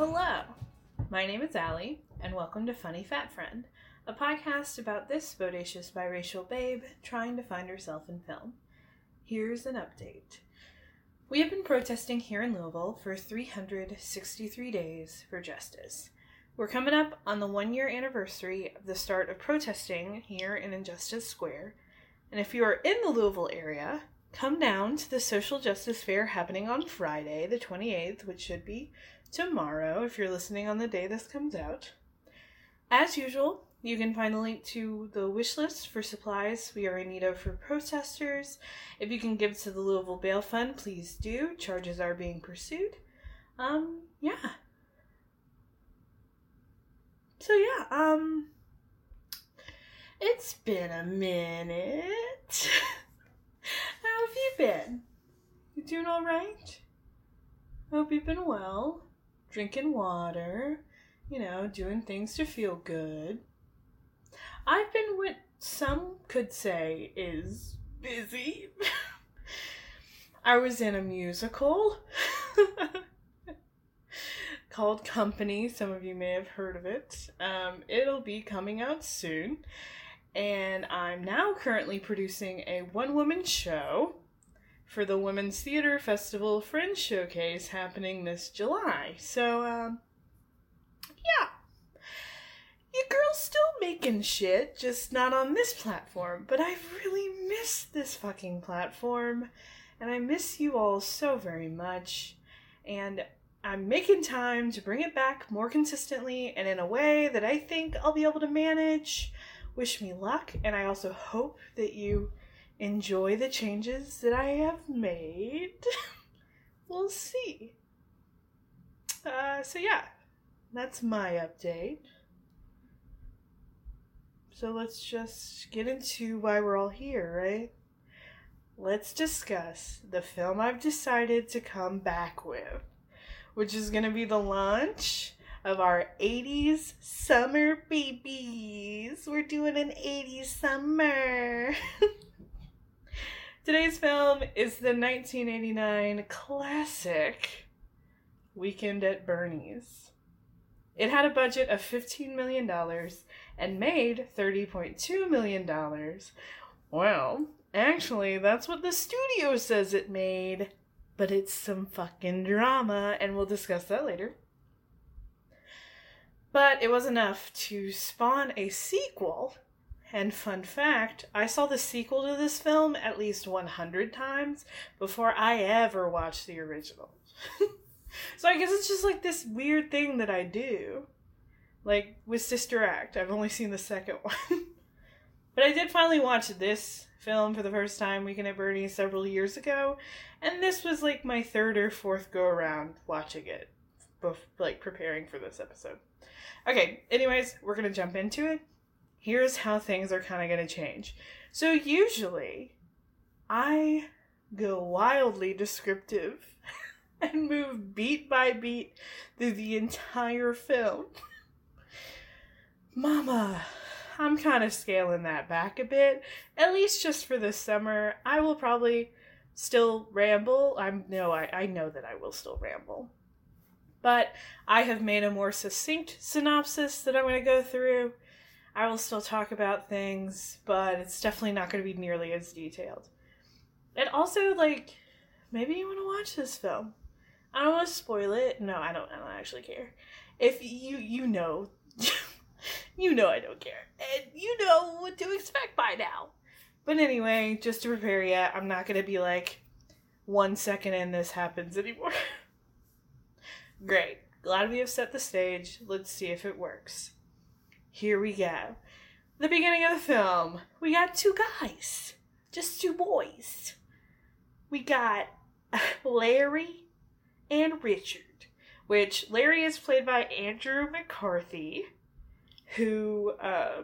Hello, my name is Allie, and welcome to Funny Fat Friend, a podcast about this bodacious biracial babe trying to find herself in film. Here's an update. We have been protesting here in Louisville for 363 days for justice. We're coming up on the 1-year anniversary of the start of protesting here in Injustice Square, and if you are in the Louisville area, come down to the Social Justice Fair happening on Friday, the 28th, which should be tomorrow if you're listening on the day this comes out. As usual, you can find a link to the wish list for supplies we are in need of for protesters. If you can give to the Louisville Bail Fund, please do. Charges are being pursued. It's been a minute. How have you been? You doing all right? Hope you've been well. Drinking water, doing things to feel good. I've been what some could say is busy. I was in a musical called Company. Some of you may have heard of it. It'll be coming out soon. And I'm now currently producing a one-woman show for the Women's Theater Festival Fringe Showcase happening this July. So, your girl's still making shit, just not on this platform. But I've really missed this fucking platform, and I miss you all so very much. And I'm making time to bring it back more consistently and in a way that I think I'll be able to manage. Wish me luck, and I also hope that you enjoy the changes that I have made. We'll see. That's my update. So let's just get into why we're all here, right? Let's discuss the film I've decided to come back with, which is going to be the launch of our 80s summer babies. We're doing an 80s summer. Today's film is the 1989 classic Weekend at Bernie's. It had a budget of $15 million and made $30.2 million. Well, actually, that's what the studio says it made, but it's some fucking drama, and we'll discuss that later. But it was enough to spawn a sequel. And fun fact, I saw the sequel to this film at least 100 times before I ever watched the original. So I guess it's just like this weird thing that I do. Like with Sister Act, I've only seen the second one. But I did finally watch this film for the first time, Weekend at Bernie's, several years ago. And this was like my third or fourth go around watching it, preparing for this episode. Okay, anyways, we're going to jump into it. Here's how things are kind of going to change. So usually, I go wildly descriptive and move beat by beat through the entire film. Mama, I'm kind of scaling that back a bit, at least just for this summer. I will probably still ramble. I know that I will still ramble. But I have made a more succinct synopsis that I'm going to go through. I will still talk about things, but it's definitely not going to be nearly as detailed. And also, maybe you want to watch this film. I don't want to spoil it. No, I don't actually care. If you know, I don't care. And you know what to expect by now. But anyway, just to prepare you, I'm not going to be 1 second in this happens anymore. Great. Glad we have set the stage. Let's see if it works. Here we go. The beginning of the film. We got two guys. Just two boys. We got Larry and Richard. Which, Larry is played by Andrew McCarthy. Who,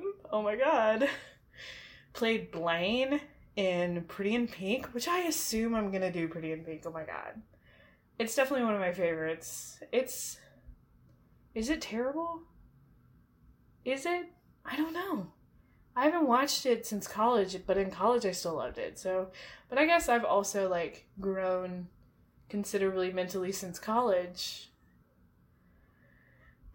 played Blaine in Pretty in Pink. Which I assume I'm gonna do Pretty in Pink. Oh my god. It's definitely one of my favorites. Is it terrible? Is it? I don't know. I haven't watched it since college, but in college I still loved it. But I guess I've also grown considerably mentally since college.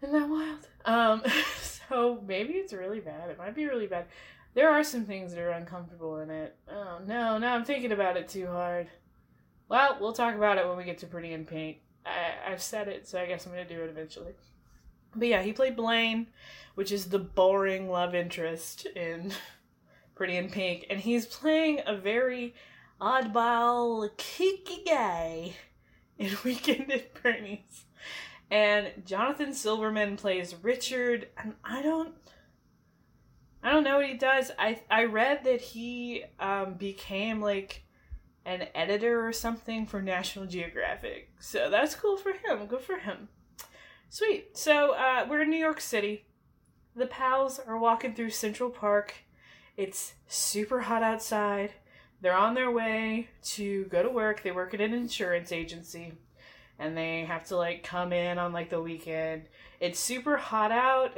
Isn't that wild? So maybe it's really bad. It might be really bad. There are some things that are uncomfortable in it. Oh no, now I'm thinking about it too hard. Well, we'll talk about it when we get to Pretty in Pink. I've said it, so I guess I'm gonna do it eventually. But yeah, he played Blaine, which is the boring love interest in Pretty in Pink, and he's playing a very oddball, kooky guy in Weekend at Bernie's. And Jonathan Silverman plays Richard, and I don't know what he does. I read that he became like an editor or something for National Geographic. So that's cool for him. Good for him. Sweet. So we're in New York City. The pals are walking through Central Park. It's super hot outside. They're on their way to go to work. They work at an insurance agency. And they have to like come in on like the weekend. It's super hot out.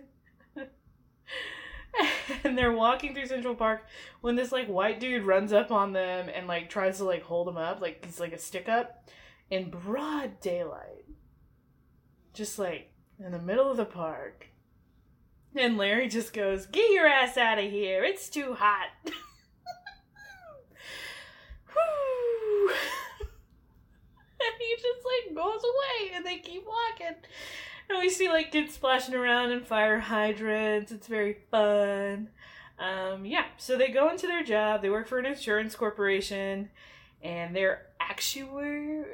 And they're walking through Central Park when this like white dude runs up on them and like tries to like hold them up, like he's like a stick up in broad daylight. Just like in the middle of the park. And Larry just goes, "Get your ass out of here. It's too hot." Whew. And he just like goes away and they keep walking. And we see like kids splashing around in fire hydrants. It's very fun. Yeah, so they go into their job. They work for an insurance corporation, and they're actuary?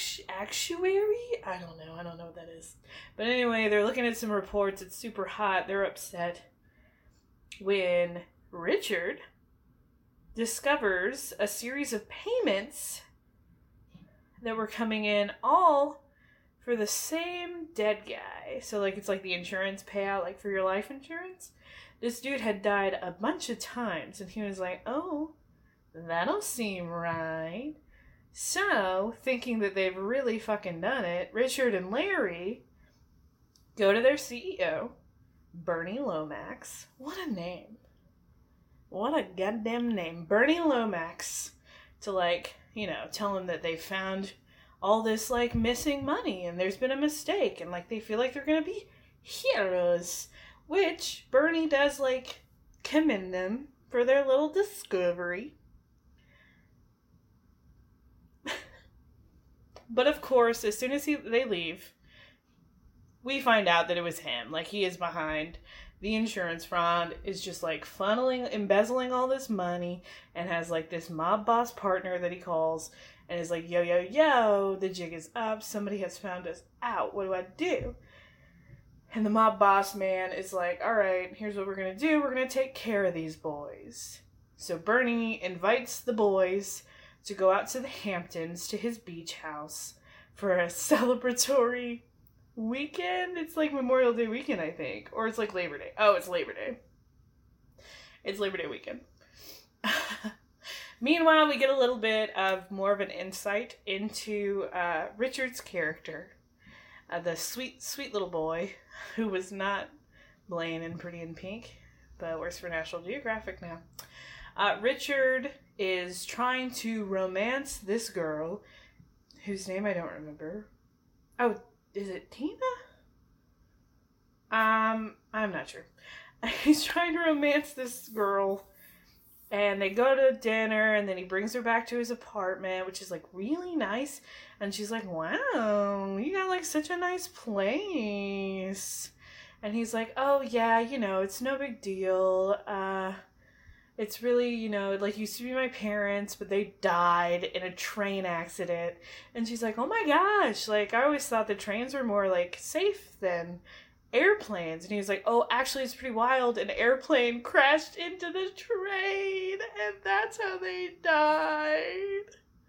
I don't know what that is. But anyway, they're looking at some reports. It's super hot. They're upset when Richard discovers a series of payments that were coming in all for the same dead guy. So like it's like the insurance payout like for your life insurance. This dude had died a bunch of times and he was like, "Oh, that don't seem right." So, thinking that they've really fucking done it, Richard and Larry go to their CEO, Bernie Lomax. What a name. What a goddamn name. Bernie Lomax, to like, tell him that they found all this like missing money and there's been a mistake and like they feel like they're gonna be heroes, which Bernie does like commend them for their little discovery. But of course, as soon as they leave, we find out that it was him. Like, he is behind the insurance fraud, is just like embezzling all this money, and has like this mob boss partner that he calls, and is like, yo, the jig is up. Somebody has found us out. What do I do? And the mob boss man is like, all right, here's what we're going to do. We're going to take care of these boys. So Bernie invites the boys to go out to the Hamptons to his beach house for a celebratory weekend. It's like Memorial Day weekend, I think. Or it's like Labor Day. Oh, it's Labor Day. It's Labor Day weekend. Meanwhile, we get a little bit of more of an insight into Richard's character. The sweet, sweet little boy who was not Blaine in Pretty in Pink, but works for National Geographic now. Richard is trying to romance this girl whose name I don't remember. Oh, is it Tina? I'm not sure. He's trying to romance this girl, and they go to dinner, and then he brings her back to his apartment, which is like really nice. And she's like, "Wow, you got like such a nice place." And he's like, "Oh yeah, it's no big deal. It's really, like used to be my parents, but they died in a train accident." And she's like, "Oh my gosh, like I always thought the trains were more like safe than airplanes." And he's like, "Oh, actually it's pretty wild. An airplane crashed into the train and that's how they died."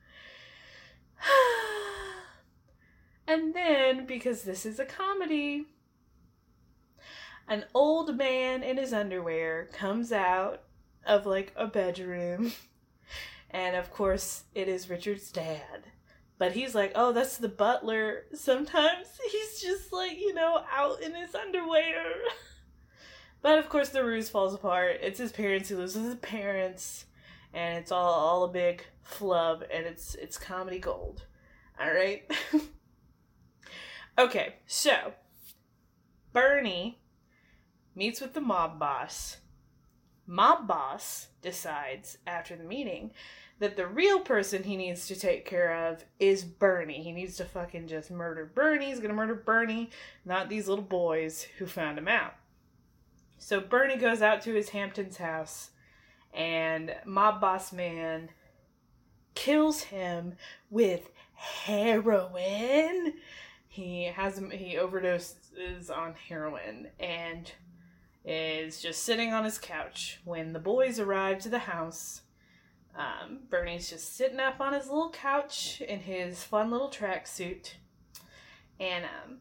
And then, because this is a comedy, an old man in his underwear comes out of like a bedroom, and of course it is Richard's dad, but he's like, "Oh, that's the butler." Sometimes he's just like, out in his underwear. But of course the ruse falls apart. It's his parents. He lives with his parents, and it's all a big flub, and it's comedy gold. All right. Okay, so Bernie meets with the mob boss. Mob boss decides after the meeting that the real person he needs to take care of is Bernie. He needs to fucking just murder Bernie. He's gonna murder Bernie, not these little boys who found him out. So Bernie goes out to his Hamptons house, and mob boss man kills him with heroin. He overdoses on heroin and is just sitting on his couch when the boys arrive to the house. Bernie's just sitting up on his little couch in his fun little tracksuit, and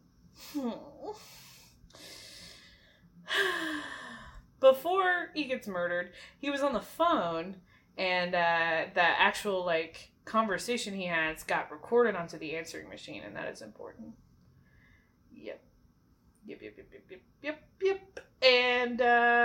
before he gets murdered, he was on the phone, and the actual conversation he has got recorded onto the answering machine, and that is important. Yep. And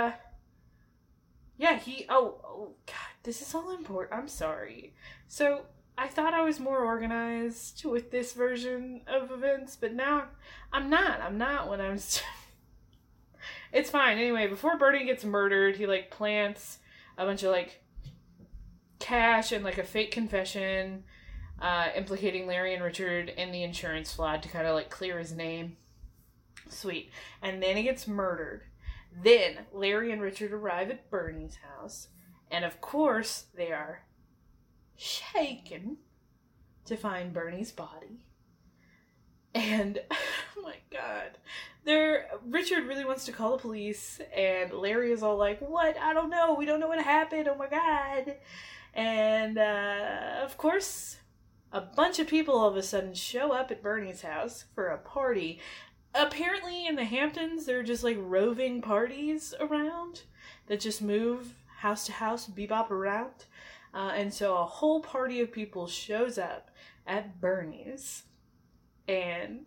yeah, oh god, this is all important. I'm sorry. So I thought I was more organized with this version of events, but now I'm not when I'm it's fine. Anyway, before Bernie gets murdered, he plants a bunch of cash and a fake confession implicating Larry and Richard in the insurance fraud to kind of clear his name. Sweet. And then he gets murdered. Then Larry and Richard arrive at Bernie's house, and of course they are shaken to find Bernie's body. And oh my god, Richard really wants to call the police, and Larry is all like, "What? I don't know. We don't know what happened. Oh my god!" And of course, a bunch of people all of a sudden show up at Bernie's house for a party. Apparently in the Hamptons, there are just roving parties around that just move house to house, bebop around. And so a whole party of people shows up at Bernie's, and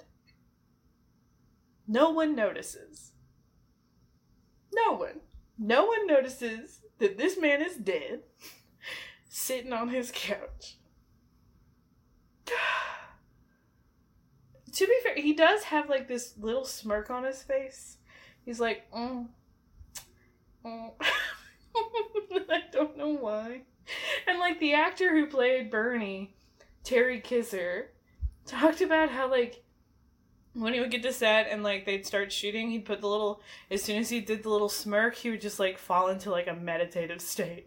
no one notices. No one notices that this man is dead, sitting on his couch. To be fair, he does have this little smirk on his face. He's like, I don't know why. And the actor who played Bernie, Terry Kisser, talked about how when he would get to set and they'd start shooting, he'd put as soon as he did the little smirk, he would just fall into a meditative state.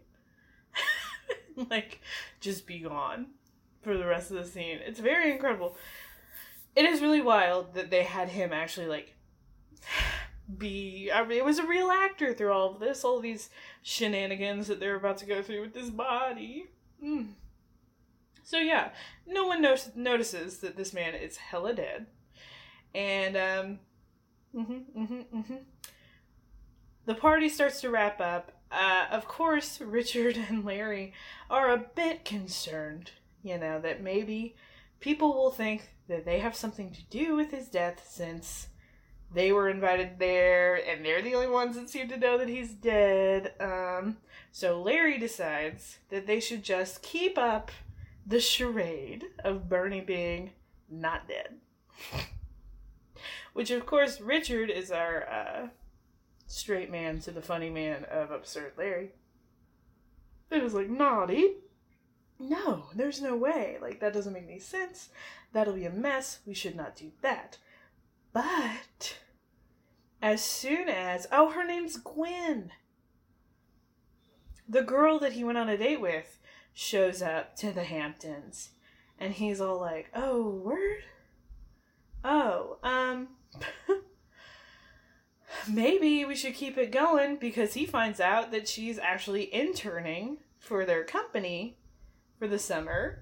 Just be gone for the rest of the scene. It's very incredible. It is really wild that they had him actually it was a real actor through all of this, all these shenanigans that they're about to go through with this body. So yeah, no one notices that this man is hella dead. And the party starts to wrap up. Of course, Richard and Larry are a bit concerned, that maybe people will think that they have something to do with his death since they were invited there and they're the only ones that seem to know that he's dead. So Larry decides that they should just keep up the charade of Bernie being not dead. Which, of course, Richard is our straight man to the funny man of Absurd Larry. It was naughty. No, there's no way. That doesn't make any sense. That'll be a mess. We should not do that. But as soon as... Oh, her name's Gwen. The girl that he went on a date with shows up to the Hamptons. And he's all like, oh, word? Oh, maybe we should keep it going, because he finds out that she's actually interning for their company for the summer.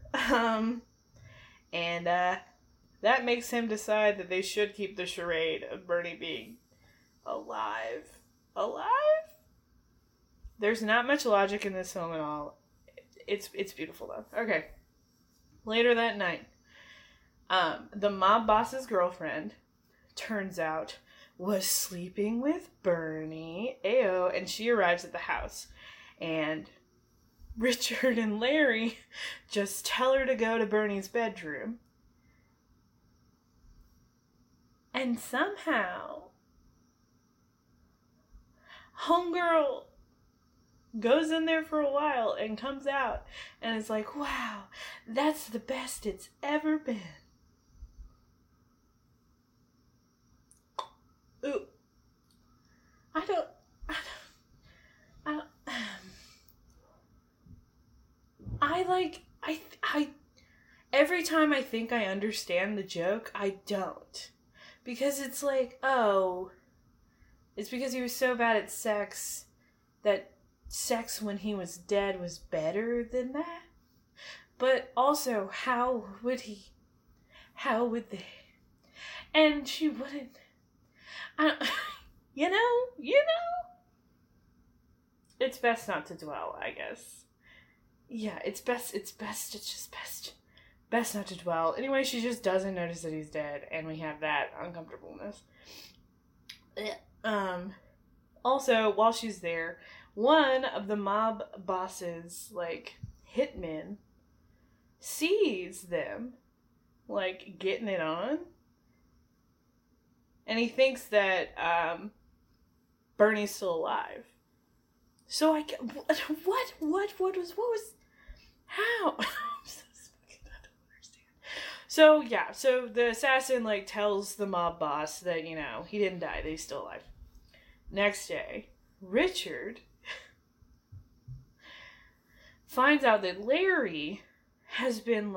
And that makes him decide that they should keep the charade of Bernie being alive. Alive? There's not much logic in this film at all. It's beautiful though. Okay. Later that night, the mob boss's girlfriend, turns out, was sleeping with Bernie. Ayo. And she arrives at the house. And Richard and Larry just tell her to go to Bernie's bedroom. And somehow, Homegirl goes in there for a while and comes out and is like, wow, that's the best it's ever been. Ooh. I don't every time I think I understand the joke, I don't. Because it's like, oh, it's because he was so bad at sex that sex when he was dead was better than that. But also, how would they? And she wouldn't. You know? It's best not to dwell, I guess. Yeah, it's best not to dwell. Anyway, she just doesn't notice that he's dead, and we have that uncomfortableness. Also, while she's there, one of the mob bosses, hitmen, sees them, getting it on. And he thinks that, Bernie's still alive. So what was, how? I don't understand. So the assassin, tells the mob boss that, he didn't die, that he's still alive. Next day, Richard finds out that Larry has been,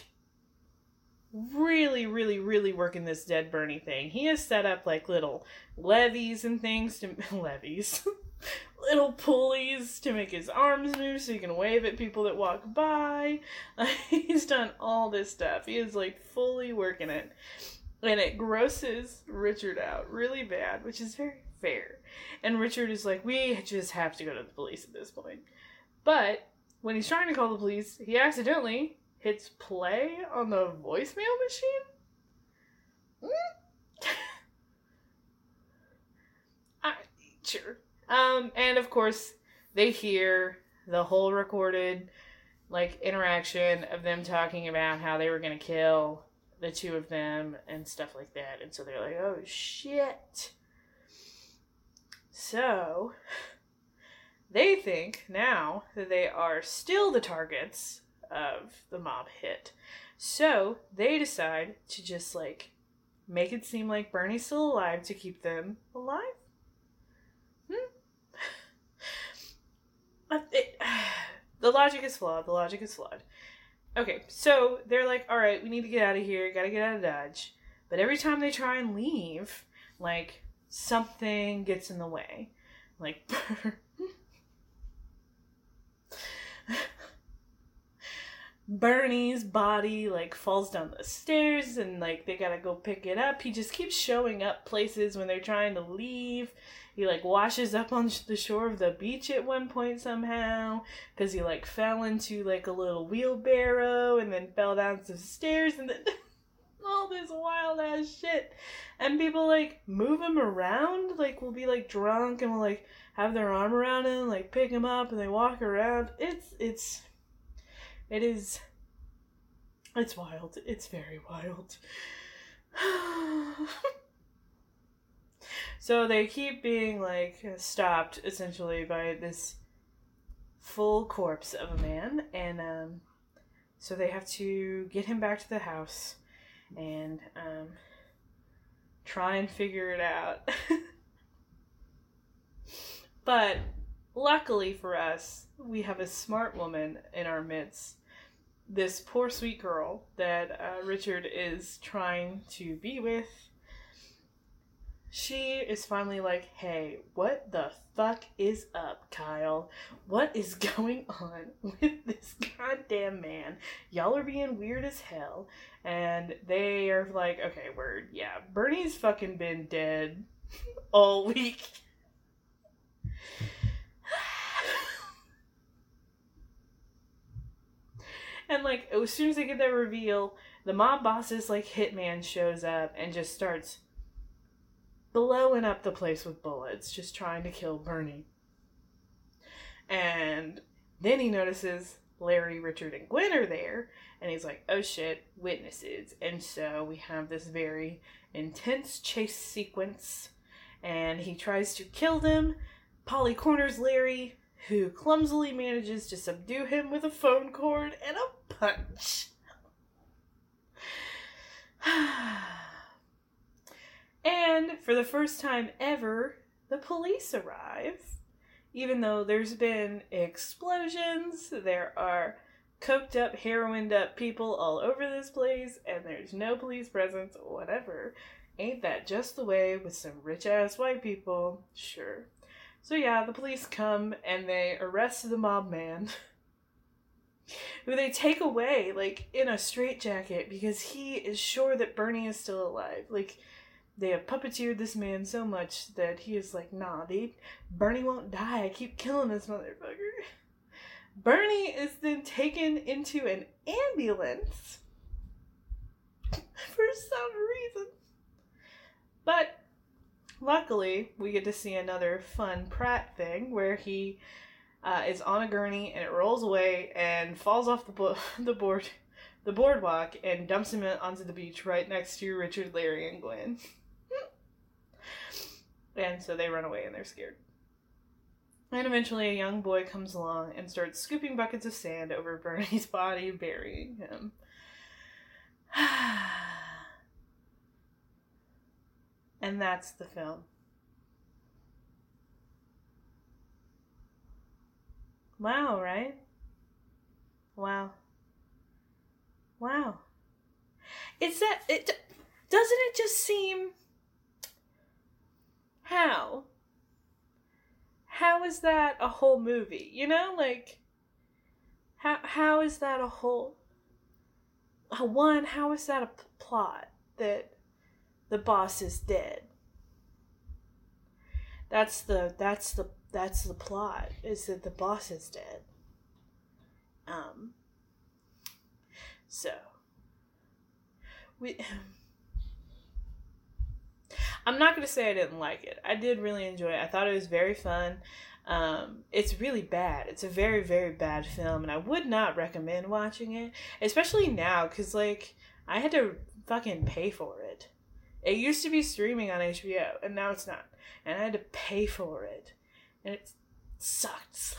really, really, really working this dead Bernie thing. He has set up, little levies and things to... levies. Little pulleys to make his arms move so he can wave at people that walk by. He's done all this stuff. He is, fully working it. And it grosses Richard out really bad, which is very fair. And Richard is like, we just have to go to the police at this point. But when he's trying to call the police, he accidentally hits play on the voicemail machine? Sure. And of course, they hear the whole recorded, interaction of them talking about how they were going to kill the two of them and stuff like that. And so they're like, oh, shit. So, they think now that they are still the targets of the mob hit. So, they decide to just, make it seem like Bernie's still alive to keep them alive. The logic is flawed. Okay, so they're like, alright, we need to get out of here. Gotta get out of Dodge. But every time they try and leave, something gets in the way. Bernie's body, falls down the stairs and, they gotta go pick it up. He just keeps showing up places when they're trying to leave. He, washes up on the shore of the beach at one point somehow, because he, fell into, a little wheelbarrow and then fell down some stairs and then all this wild-ass shit. And people, move him around, will be, drunk and will, have their arm around him, pick him up and they walk around. It's wild. It's very wild. So they keep being, stopped, essentially, by this full corpse of a man, and, so they have to get him back to the house and, try and figure it out. But, luckily for us, we have a smart woman in our midst. This poor sweet girl that Richard is trying to be with. She is finally like, hey, what the fuck is up, Kyle? What is going on with this goddamn man? Y'all are being weird as hell. And they are like, okay, word, yeah, Bernie's fucking been dead all week. And, as soon as they get that reveal, the mob boss's, hitman shows up and just starts blowing up the place with bullets, just trying to kill Bernie. And then he notices Larry, Richard, and Gwen are there, and he's like, oh shit, witnesses. And so we have this very intense chase sequence, and he tries to kill them, Polly corners Larry, who clumsily manages to subdue him with a phone cord and a punch. And for the first time ever, the police arrive. Even though there's been explosions, there are coked up, heroined up people all over this place, and there's no police presence, whatever. Ain't that just the way with some rich-ass white people? Sure. So yeah, the police come and they arrest the mob man, who they take away, like, in a straitjacket because he is sure that Bernie is still alive. Like, they have puppeteered this man so much that he is like, nah, Bernie won't die. I keep killing this motherfucker. Bernie is then taken into an ambulance for some reason. But luckily, we get to see another fun Pratt thing where he is on a gurney and it rolls away and falls off the boardwalk and dumps him onto the beach right next to Richard, Larry, and Gwen. And so they run away and they're scared. And eventually a young boy comes along and starts scooping buckets of sand over Bernie's body, burying him. And that's the film. Wow, right? Wow. Doesn't it just seem... How is that a whole movie? You know, like, how is that a whole... One, how is that a plot that the boss is dead? That's the plot, is that the boss is dead. So I'm not going to say I didn't like it. I did really enjoy it. I thought it was very fun. It's really bad. It's a very, very bad film, and I would not recommend watching it, especially now, because, like, I had to fucking pay for it. It used to be streaming on HBO, and now it's not. And I had to pay for it, and it sucks.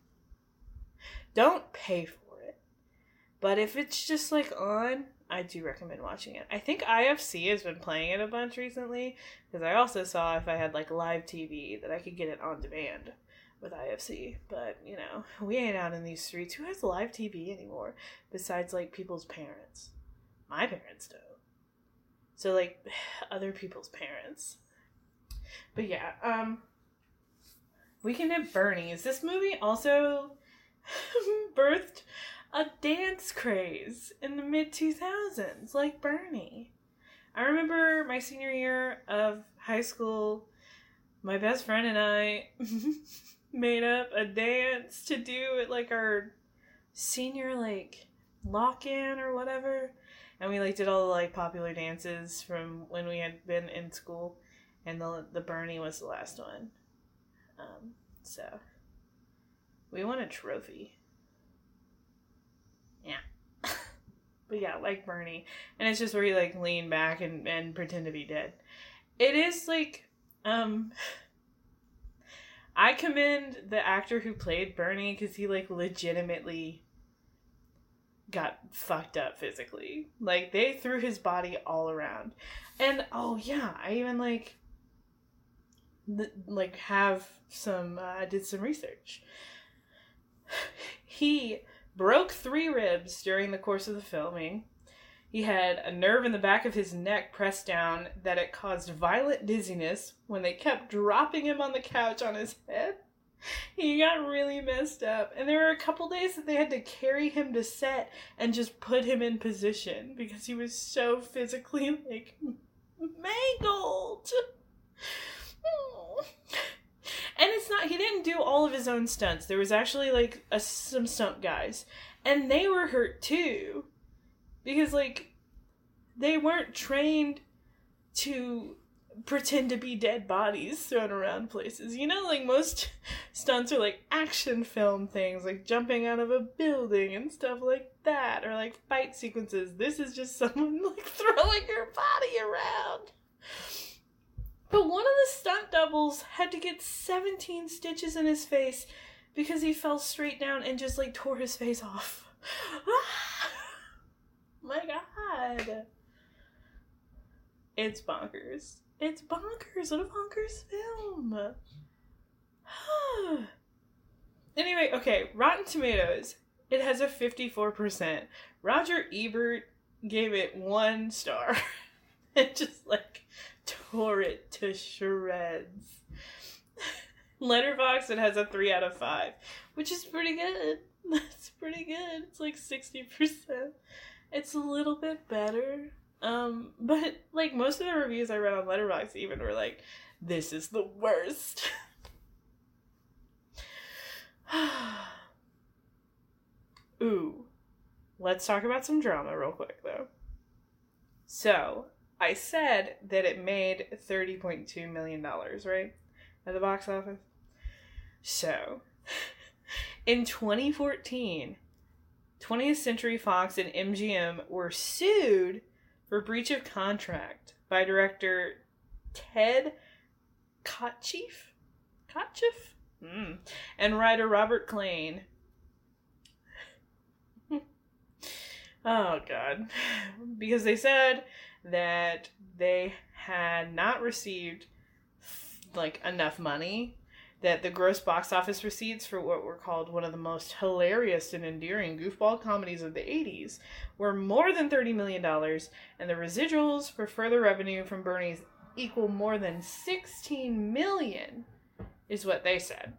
Don't pay for it. But if it's just, like, on... I do recommend watching it. I think IFC has been playing it a bunch recently, because I also saw if I had, like, live TV that I could get it on demand with IFC. But, you know, we ain't out in these streets. Who has live TV anymore besides, like, people's parents? My parents don't. So, like, other people's parents. But yeah, Weekend at Bernie's. This movie also birthed a dance craze in the mid-2000s, like Bernie. I remember my senior year of high school, my best friend and I made up a dance to do at, like, our senior, like, lock-in or whatever. And we, like, did all the, like, popular dances from when we had been in school. And the Bernie was the last one. So, we won a trophy. Yeah. But yeah, like Bernie. And it's just where you, like, lean back and pretend to be dead. It is, like, I commend the actor who played Bernie, because he, like, legitimately got fucked up physically. Like, they threw his body all around. And, oh yeah, I even, like have some, did some research. He broke 3 ribs during the course of the filming. He had a nerve in the back of his neck pressed down that it caused violent dizziness when they kept dropping him on the couch on his head. He got really messed up. And there were a couple days that they had to carry him to set and just put him in position because he was so physically, like, mangled. And it's not, he didn't do all of his own stunts. There was actually, like, some stunt guys. And they were hurt, too. Because, like, they weren't trained to pretend to be dead bodies thrown around places. You know, like, most stunts are, like, action film things, like jumping out of a building and stuff like that. Or, like, fight sequences. This is just someone, like, throwing your body around. But one of the stunt doubles Pebbles had to get 17 stitches in his face because he fell straight down and just like tore his face off. My God. It's bonkers. It's bonkers. What a bonkers film. Anyway, okay, Rotten Tomatoes. It has a 54%. Roger Ebert gave it 1 star. And just like tore it to shreds. Letterboxd, it has a 3 out of 5, which is pretty good. That's pretty good. It's like 60%. It's a little bit better. But like most of the reviews I read on Letterboxd even were like, this is the worst. Ooh. Let's talk about some drama real quick though. So, I said that it made $30.2 million, right? At the box office. So, in 2014, 20th Century Fox and MGM were sued for breach of contract by director Ted Kotcheff? And writer Robert Klein. Oh, God. Because they said that they had not received, like, enough money, that the gross box office receipts for what were called one of the most hilarious and endearing goofball comedies of the 80s were more than $30 million, and the residuals for further revenue from Bernie's equal more than $16 million, is what they said.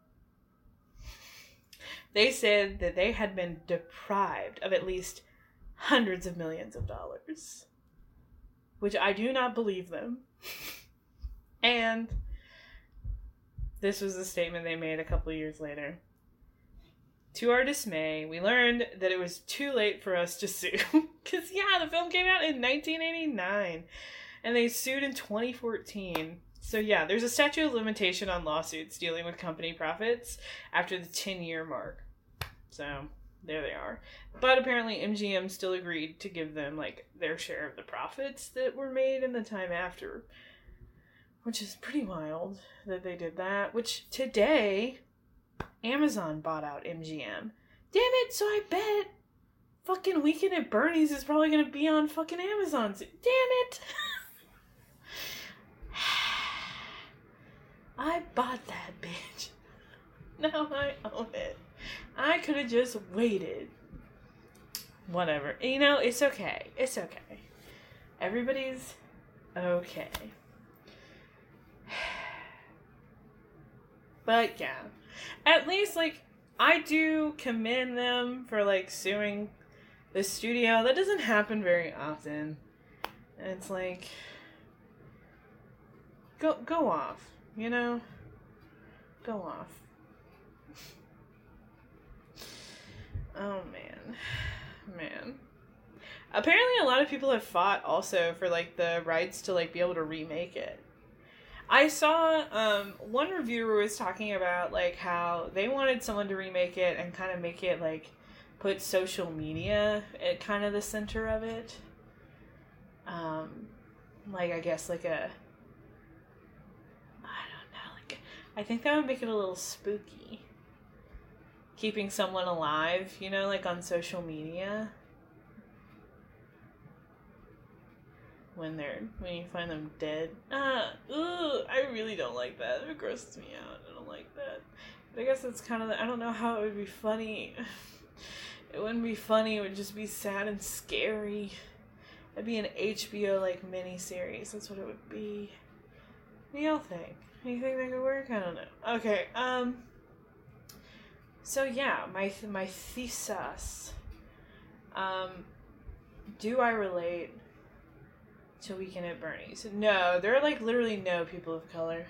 They said that they had been deprived of at least hundreds of millions of dollars, which I do not believe them. And this was the statement they made a couple of years later. To our dismay, we learned that it was too late for us to sue. Because, yeah, the film came out in 1989. And they sued in 2014. So, yeah, there's a statute of limitation on lawsuits dealing with company profits after the 10-year mark. So, there they are. But apparently MGM still agreed to give them, like, their share of the profits that were made in the time after. Which is pretty wild that they did that. Which, today, Amazon bought out MGM. Damn it, so I bet fucking Weekend at Bernie's is probably going to be on fucking Amazon. Damn it! I bought that bitch. Now I own it. I could have just waited. Whatever. You know, it's okay. It's okay. Everybody's okay. But yeah, at least, like, I do commend them for, like, suing the studio. That doesn't happen very often. And it's like, go off, you know? Go off. Oh, man. Apparently a lot of people have fought also for, like, the rights to, like, be able to remake it. I saw one reviewer was talking about, like, how they wanted someone to remake it and kind of make it, like, put social media at kind of the center of it. Like, I guess, like I don't know, like, I think that would make it a little spooky. Keeping someone alive, you know, like, on social media. When you find them dead. I really don't like that. It grosses me out. I don't like that. But I guess it's kind of, I don't know how it would be funny. It wouldn't be funny. It would just be sad and scary. It'd be an HBO, like, mini-series. That's what it would be. What do y'all think? Do you think that could work? I don't know. Okay, so yeah, my thesis. Do I relate to Weekend at Bernie's? No, there are, like, literally no people of color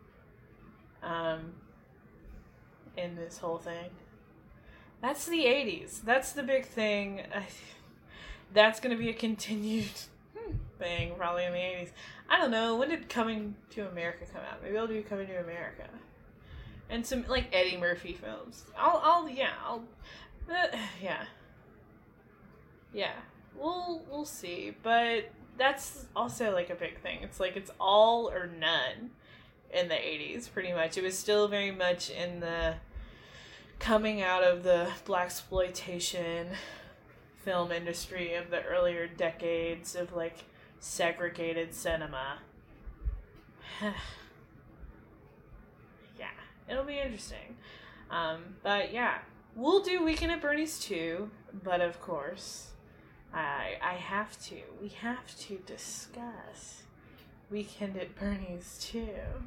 in this whole thing. That's the 80s. That's the big thing. That's going to be a continued thing probably in the 80s. I don't know. When did Coming to America come out? Maybe I'll do Coming to America. And some, like, Eddie Murphy films. Yeah. We'll see. But that's also, like, a big thing. It's like, it's all or none. in the 80s, pretty much. It was still very much in the coming out of the blaxploitation film industry of the earlier decades of, like, segregated cinema. Yeah, it'll be interesting. But yeah, we'll do Weekend at Bernie's too, but of course, we have to discuss Weekend at Bernie's too.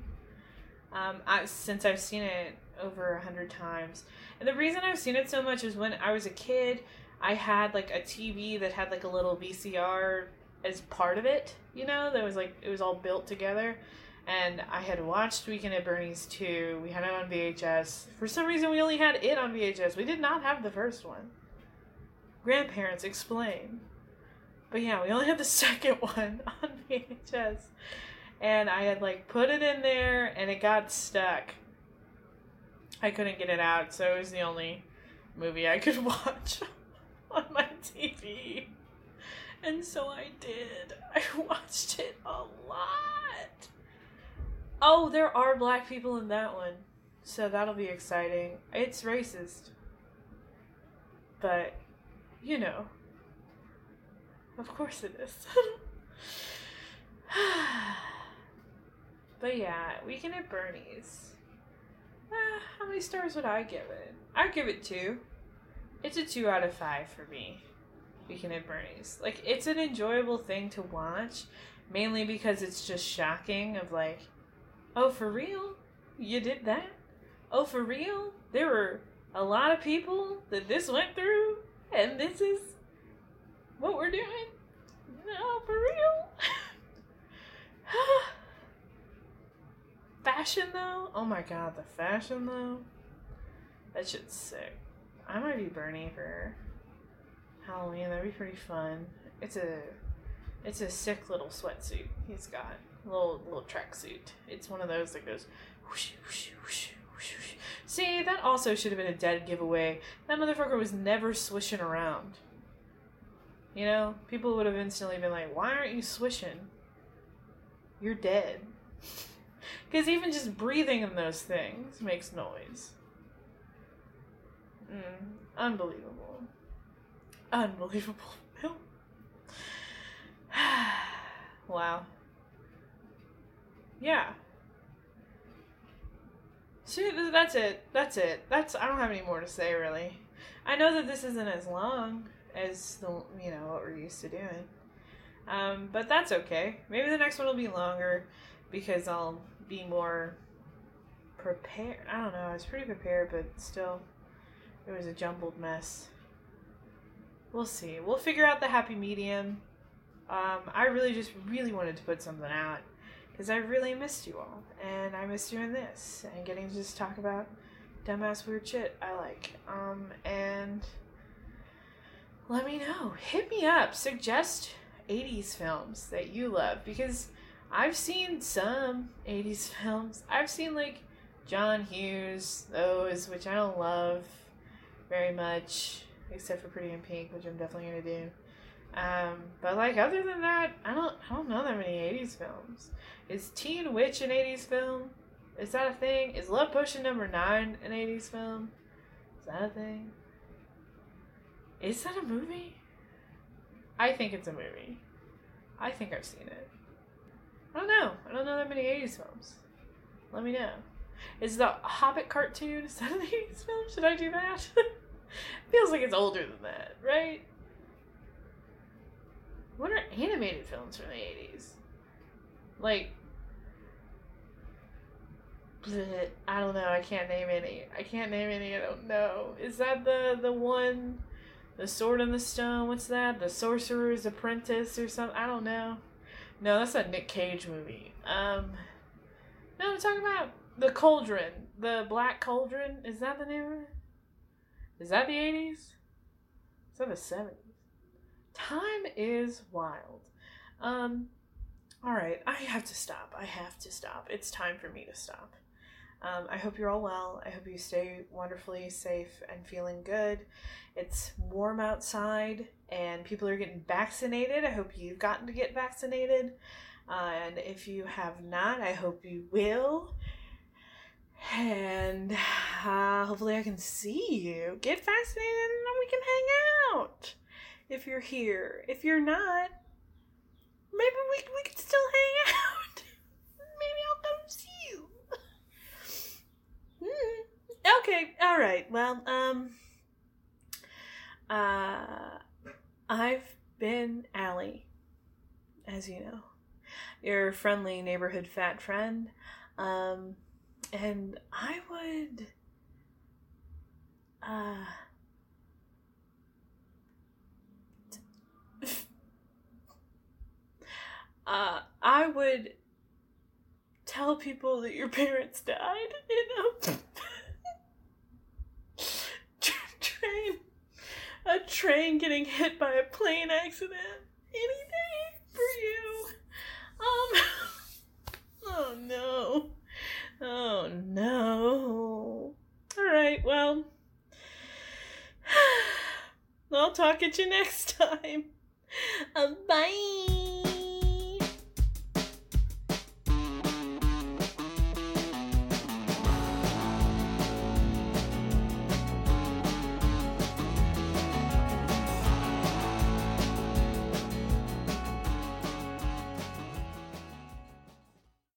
Since I've seen it over 100 times. And the reason I've seen it so much is when I was a kid, I had, like, a TV that had, like, a little VCR as part of it, you know, that was, like, it was all built together. And I had watched Weekend at Bernie's too. We had it on VHS. For some reason, we only had it on VHS. We did not have the first one. Grandparents, explain. But yeah, we only had the second one on VHS. And I had, like, put it in there, and it got stuck. I couldn't get it out, so it was the only movie I could watch on my TV. And so I did. I watched it a lot. Oh, there are black people in that one. So that'll be exciting. It's racist. But, you know. Of course it is. But yeah, Weekend at Bernie's. How many stars would I give it? I'd give it 2. It's a 2 out of 5 for me. Weekend at Bernie's. Like, it's an enjoyable thing to watch. Mainly because it's just shocking of, like, oh, for real? You did that? Oh, for real? There were a lot of people that this went through? And this is what we're doing? No, for real? Fashion, though? Oh my god, the fashion, though? That shit's sick. I might be Bernie for Halloween. That'd be pretty fun. It's a sick little sweatsuit he's got. Little tracksuit. It's one of those that goes whoosh, whoosh, whoosh, whoosh, whoosh. See, that also should have been a dead giveaway. That motherfucker was never swishing around. You know? People would have instantly been like, why aren't you swishing? You're dead. Because even just breathing in those things makes noise. Unbelievable. Unbelievable. Wow. Yeah. So that's it. I don't have any more to say, really. I know that this isn't as long as what we're used to doing. But that's okay. Maybe the next one will be longer because I'll be more prepared. I don't know. I was pretty prepared, but still, it was a jumbled mess. We'll see. We'll figure out the happy medium. I really wanted to put something out because I really missed you all, and I missed doing this and getting to just talk about dumbass weird shit I like. And let me know. Hit me up. Suggest 80s films that you love, because I've seen some 80s films. I've seen, like, John Hughes, those, which I don't love very much, except for Pretty in Pink, which I'm definitely gonna do. But, like, other than that, I don't know that many 80s films. Is Teen Witch an 80s film? Is that a thing? Is Love Potion number 9 an 80s film? Is that a thing? Is that a movie? I think it's a movie. I think I've seen it. I don't know. I don't know that many 80s films. Let me know. Is the Hobbit cartoon, is that an 80s film? Should I do that? Feels like it's older than that, right? What are animated films from the 80s? Like, bleh, I don't know. I can't name any. I don't know. Is that the one, The Sword in the Stone? What's that? The Sorcerer's Apprentice or something? I don't know. No, that's a Nick Cage movie. No, I'm talking about The Cauldron. The Black Cauldron. Is that the name of it? Is that the 80s? Is that the 70s? Time is wild. Alright, I have to stop. It's time for me to stop. I hope you're all well. I hope you stay wonderfully safe and feeling good. It's warm outside and people are getting vaccinated. I hope you've gotten to get vaccinated. And if you have not, I hope you will. And hopefully I can see you. Get vaccinated and we can hang out. If you're here. If you're not, maybe we can still hang out. Maybe I'll come see you. Okay, alright. Well, I've been Allie, as you know. Your friendly neighborhood fat friend. And I would I would tell people that your parents died in a train getting hit by a plane accident any day for you. Oh no. Oh no. Alright, well, I'll talk at you next time. Bye.